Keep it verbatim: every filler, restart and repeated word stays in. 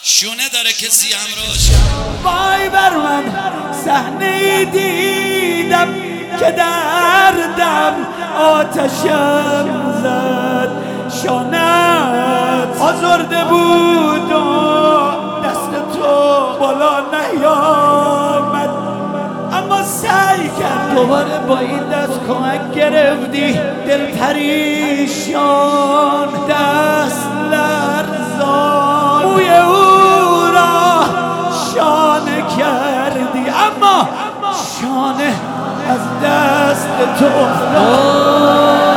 شونه داره کسی همراهش. وای بر من صحنه دیدم که دردم آتشم زد، شانت آزرده بود و دست تو بالا نیامد، اما سعی کرد دوباره با این دست کمک گرفتی. دل پریشان دست لرزان موی او را شانه کردی، اما شانه از دست تو افتاد.